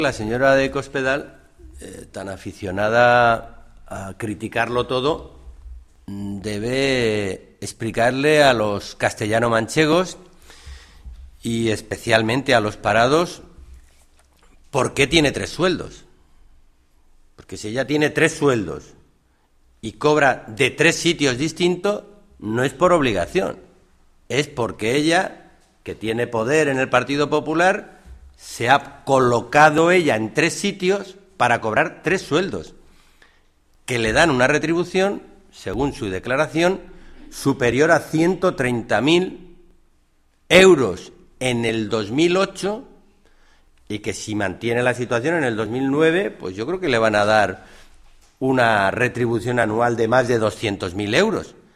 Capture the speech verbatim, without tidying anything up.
La señora de Cospedal, eh, tan aficionada a criticarlo todo, debe explicarle a los castellano-manchegos y especialmente a los parados por qué tiene tres sueldos. Porque si ella tiene tres sueldos y cobra de tres sitios distintos, no es por obligación, es porque ella, que tiene poder en el Partido Popular, se ha colocado ella en tres sitios para cobrar tres sueldos, que le dan una retribución, según su declaración, superior a ciento treinta mil euros en el dos mil ocho, y que si mantiene la situación en el dos mil nueve, pues yo creo que le van a dar una retribución anual de más de doscientos mil euros.